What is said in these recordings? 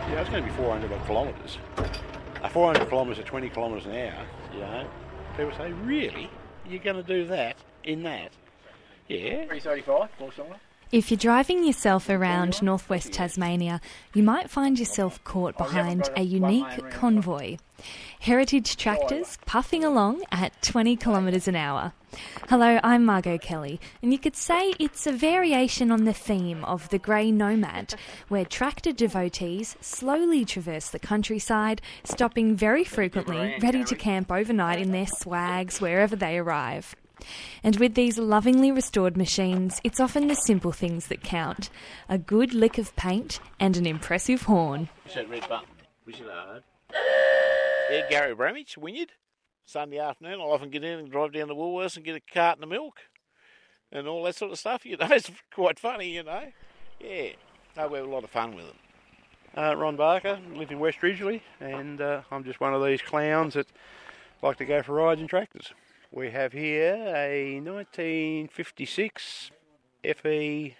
Yeah, it's going to be 400 odd kilometres. 400 kilometres at 20 kilometres an hour, you know. People say, really? You're going to do that in that? Yeah. 335 or something. If you're driving yourself around northwest Tasmania, you might find yourself caught behind a unique convoy. Heritage tractors puffing along at 20 kilometres an hour. Hello, I'm Margot Kelly, and you could say it's a variation on the theme of the Grey Nomad, where tractor devotees slowly traverse the countryside, stopping very frequently, ready to camp overnight in their swags wherever they arrive. And with these lovingly restored machines, it's often the simple things that count. A good lick of paint and an impressive horn. Push that red button. Push it hard. Yeah, Gary Bramage, Wynyard. Sunday afternoon, I'll often get in and drive down to Woolworths and get a carton of milk and all that sort of stuff, you know. It's quite funny, you know. Yeah, no, we have a lot of fun with them. Ron Barker, live in West Ridgely, and I'm just one of these clowns that like to go for rides in tractors. We have here a 1956 FE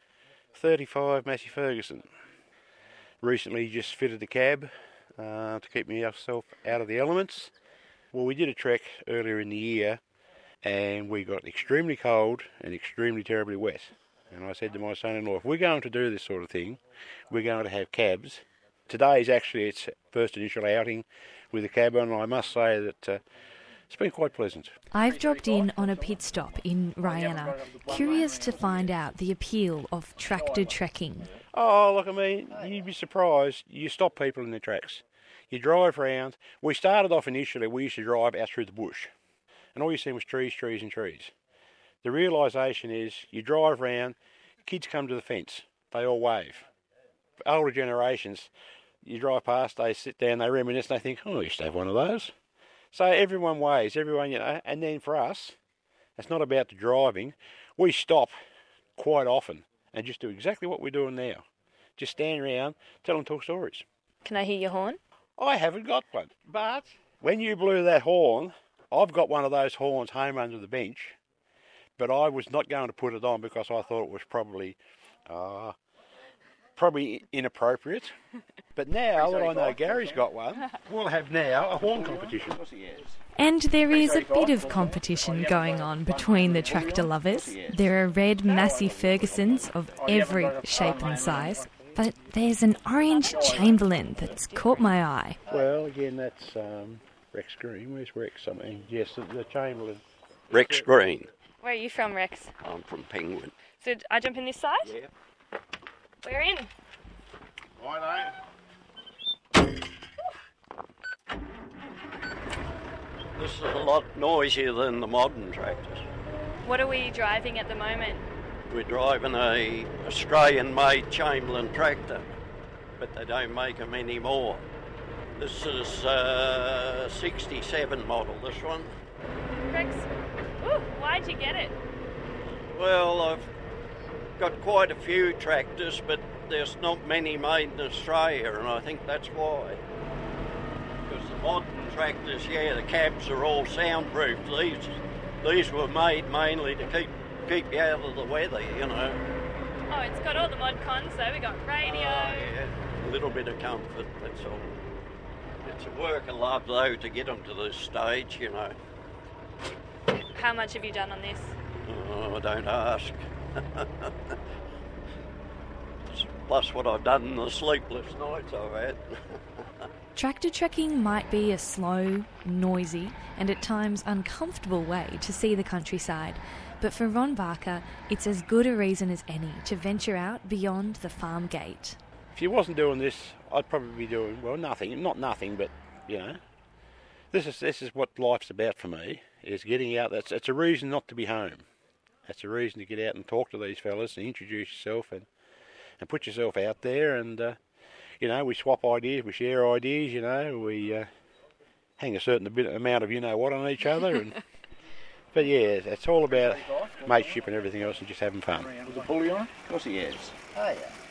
35 Massey Ferguson. Recently just fitted the cab to keep myself out of the elements. Well, we did a trek earlier in the year and we got extremely cold and extremely terribly wet. And I said to my son-in-law, if we're going to do this sort of thing, we're going to have cabs. Today is actually its first initial outing with the cab on, and I must say that it's been quite pleasant. I've dropped in on a pit stop in Rihanna, curious to find out the appeal of tractor trekking. Oh, look, I mean, you'd be surprised. You stop people in their tracks. You drive round. We started off initially, we used to drive out through the bush. And all you see was trees, trees and trees. The realisation is you drive round, kids come to the fence. They all wave. For older generations, you drive past, they sit down, they reminisce, they think, oh, I used to have one of those. So everyone waves, everyone, you know, and then for us, it's not about the driving. We stop quite often and just do exactly what we're doing now. Just stand around, tell and talk stories. Can I hear your horn? I haven't got one, but when you blew that horn, I've got one of those horns home under the bench, but I was not going to put it on because I thought it was probably inappropriate. But now that I know Gary's got one, we'll have now a horn competition. And there is a bit of competition going on between the tractor lovers. There are red Massey Fergusons of every shape and size, but there's an orange Chamberlain that's caught my eye. Well, again, that's Rex Green. Where's Rex? I mean, yes, the Chamberlain. Rex Green. Where are you from, Rex? I'm from Penguin. So I jump in this side? Yeah. We're in. I This is a lot noisier than the modern tractors. What are we driving at the moment? We're driving a Australian-made Chamberlain tractor, but they don't make them anymore. This is 67 model, this one. Rex, ooh, why'd you get it? Well, I've got quite a few tractors, but there's not many made in Australia, and I think that's why. Because the modern tractors, yeah, the cabs are all soundproof. These were made mainly to keep you out of the weather, you know. Oh, it's got all the mod cons, though. We got radio. Yeah, a little bit of comfort, that's all. It's a work of love, though, to get them to this stage, you know. How much have you done on this? Oh, don't ask. Plus what I've done in the sleepless nights I've had. Tractor trekking might be a slow, noisy, and at times uncomfortable way to see the countryside, but for Ron Barker, it's as good a reason as any to venture out beyond the farm gate. If you wasn't doing this, I'd probably be doing, well, nothing. Not nothing, but, you know, this is what life's about for me, is getting out. It's a reason not to be home. That's a reason to get out and talk to these fellas and introduce yourself and put yourself out there, and you know, we swap ideas, we share ideas, you know, we hang a certain amount of you-know-what on each other. And but yeah, it's all about mateship and everything else and just having fun. With a bully on it? Of course he is. Oh yeah.